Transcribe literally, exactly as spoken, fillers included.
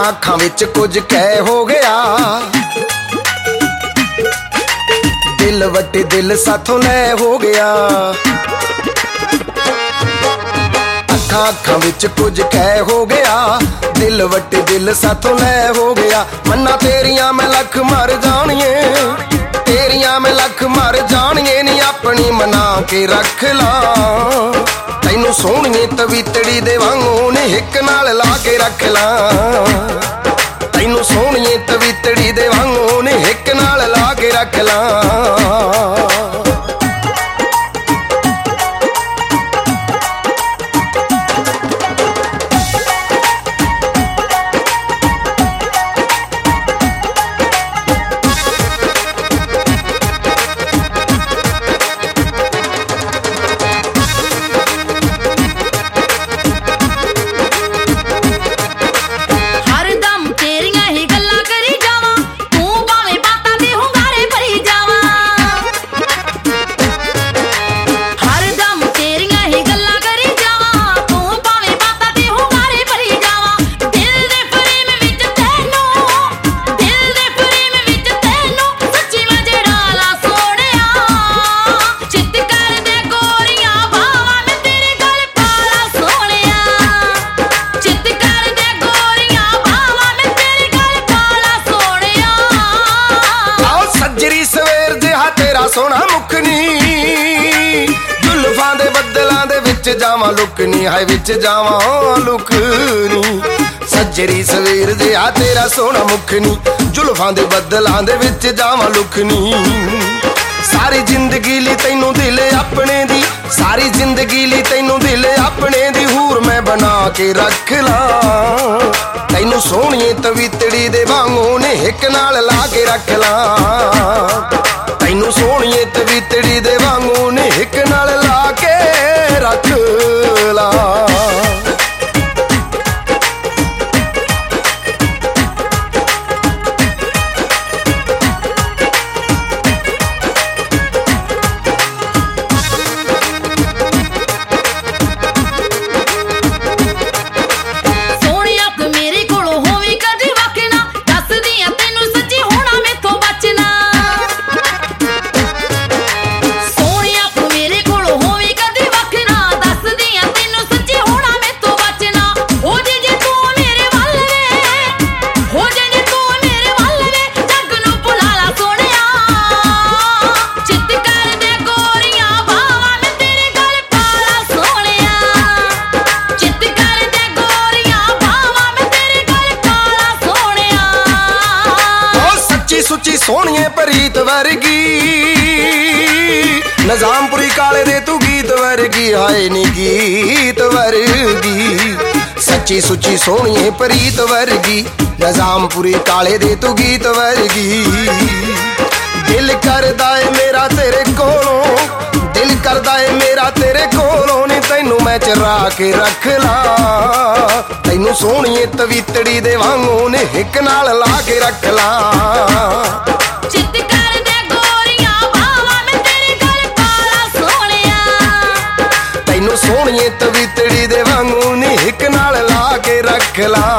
ਅੱਖਾਂ ਵਿੱਚ ਕੁਝ ਕਹਿ ਹੋ ਗਿਆ, ਦਿਲ ਵੱਟੇ ਦਿਲ ਸਾਥੋਂ ਲੈ ਹੋ ਗਿਆ। ਅੱਖਾਂ ਅੱਖਾਂ ਵਿੱਚ ਕੁਝ ਕਹਿ ਹੋ ਗਿਆ, ਦਿਲ ਵੱਟੇ ਦਿਲ ਸਾਥੋਂ ਲੈ ਹੋ ਗਿਆ। ਮੰਨਾਂ ਤੇਰੀਆਂ ਮੈਂ ਲੱਖ ਮਰ ਜਾਣੀਏ, ਤੇਰੀਆਂ ਮੈਂ ਲੱਖ ਮਰ ਜਾਣੀਏ ਨੀ ਆਪਣੀ ਮਨਾ ਕੇ ਰੱਖ ਲਾ। ਤੈਨੂੰ ਸੋਹਣੀਏ ਤਵੀਤੜੀ ਦੇ ਵਾਂਗੂ ਨੇ ਹਿੱਕ ਨਾਲ ਲਾ ਕੇ ਰੱਖ ਲਾ। ਤੈਨੂੰ ਸੋਹਣੀਏ ਤਵੀਤੜੀ ਦੇ ਵਾਂਗੂ ਨੇ ਹਿੱਕ ਨਾਲ ਲਾ ਕੇ ਰੱਖ ਲਾ। ਸੋਹਣਾ ਮੁਖਨੀ ਜ਼ੁਲਫਾਂ ਦੇ ਬੱਦਲਾਂ ਦੇ ਵਿੱਚ ਜਾਵਾਂ ਲੁਕਨੀ, ਹਾਏ ਵਿੱਚ ਜਾਵਾਂ ਲੁਕਨੀ। ਸੱਜਰੀ ਸਵੇਰ ਦੇ ਆ ਤੇਰਾ ਸੋਹਣਾ ਮੁਖਨੀ, ਜ਼ੁਲਫਾਂ ਦੇ ਬੱਦਲਾਂ ਦੇ ਵਿੱਚ ਜਾਵਾਂ ਲੁਕਨੀ। ਸਾਰੀ ਜ਼ਿੰਦਗੀ ਲਈ ਤੈਨੂੰ ਦਿਲ ਆਪਣੇ ਦੀ, ਸਾਰੀ ਜ਼ਿੰਦਗੀ ਲਈ ਤੈਨੂੰ ਦਿਲ ਆਪਣੇ ਦੀ ਹੂਰ ਮੈਂ ਬਣਾ ਕੇ ਰੱਖ ਲਾ। ਤੈਨੂੰ ਸੋਹਣੀਏ ਤਵੀਤੜੀ ਦੇ ਵਾਂਗੂ ਨੇ ਹਿੱਕ ਨਾਲ ਲਾ ਕੇ ਰੱਖ ਲਾ। ਤੈਨੂੰ ਸੋਹਣੀਏ ਤਵੀਤੜੀ ਦੇ ਵਾਂਗੂ ਨੇ ਹਿੱਕ ਨਾਲ ਲਾ ਕੇ ਰੱਖ ਲਾ। ਸੁੱਚੀ ਸੋਹਣੀਏ ਪ੍ਰੀਤ ਵਰਗੀ, ਨਿਜ਼ਾਮਪੁਰੀ ਕਾਲੇ ਦੇ ਤੂੰ ਗੀਤ ਵਰਗੀ, ਹਾਏ ਨੀ ਗੀਤ ਵਰਗੀ। ਸੱਚੀ ਸੁੱਚੀ ਸੋਹਣੀਏ ਪ੍ਰੀਤ ਵਰਗੀ, ਨਿਜ਼ਾਮਪੁਰੀ ਕਾਲੇ ਦੇ ਤੂੰ ਗੀਤ ਵਰਗੀ। ਦਿਲ ਕਰਦਾ ਏ ਮੇਰਾ ਤੇਰੇ ਕੋਲੋਂ, ਦਿਲ ਕਰਦਾ ਏ ਮੇਰਾ ਤੇਰੇ ਕੋਲੋਂ ਨੀ ਤੈਨੂੰ ਮੈਂ ਚਰਾ ਕੇ ਰੱਖ ਲਾ। ਤੈਨੂੰ ਸੋਹਣੀਏ ਤਵੀਤੜੀ ਦੇ ਵਾਂਗੂ ਨੇ ਹਿੱਕ ਨਾਲ ਲਾ ਕੇ ਰੱਖ ਲਾ। ਚਿੱਤ ਕਰਦੇ ਗੋਰੀਆਂ ਬਾਵਾਂ ਮੈਂ ਤੇਰੇ ਗਲ ਪਾਲਾ ਸੋਹਣਿਆ। ਤੈਨੂੰ ਸੋਹਣੀਏ ਤਵੀਤੜੀ ਦੇ ਵਾਂਗੂ ਨੇ ਹਿੱਕ ਨਾਲ ਲਾ ਕੇ ਰੱਖ ਲਾ।